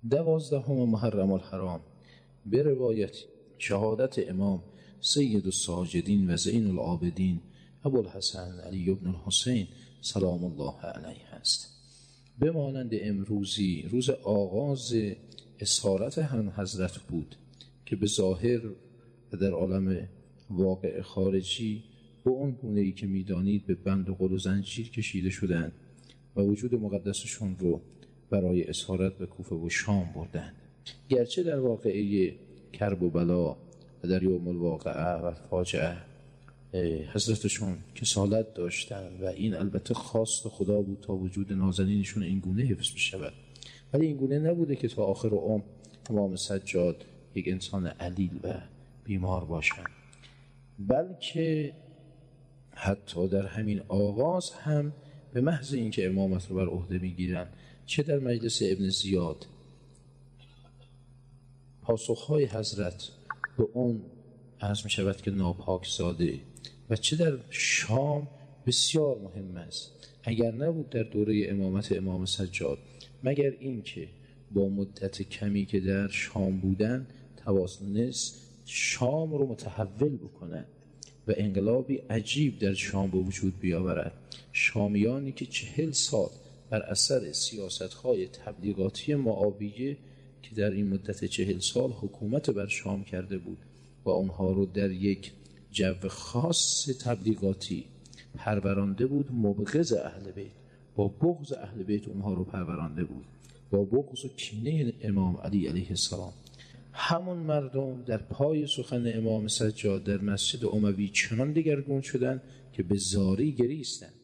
12 محرم الحرام به روایت شهادت امام سید الساجدین و زین العابدین ابوالحسن علی بن الحسین سلام الله علیه است. به مانند امروزی روز آغاز اسارت هم حضرت بود که به ظاهر و در عالم واقع خارجی به اون گونه‌ای که می‌دانید به بند و قل و زنجیر کشیده شدند و وجود مقدسشون رو برای اسارت به کوفه و شام بردند. گرچه در واقعه کرب و بلا و در یوم الواقعه و فاجعه حضرتشون کسالت داشتن و این البته خواست خدا بود تا وجود نازنینشون این گونه حفظ بشود، ولی این گونه نبوده که تا آخر عمر امام سجاد یک انسان علیل و بیمار باشند، بلکه حتی در همین آغاز هم به محض اینکه امامت رو بر عهده میگیرن، چه در مجلس ابن زیاد پاسخهای حضرت به اون عرض می شود که ناپاک زاده و چه در شام بسیار مهم است. اگر نبود در دوره امامت امام سجاد مگر این که با مدت کمی که در شام بودن توانست شام رو متحول بکنن و انقلابی عجیب در شام به وجود بیاورد. شامیانی که 40 سال بر اثر سیاست‌های تبلیغاتی معاویه که در این مدت 40 سال حکومت بر شام کرده بود و اونها رو در یک جو خاص تبلیغاتی پرورانده بود، مبغض اهل بیت، با بغض اهل بیت اونها رو پرورانده بود، با بغض و کینه امام علی علیه السلام. همون مردم در پای سخن امام سجاد در مسجد اموی چنان دگرگون شدند که به زاری گریستند.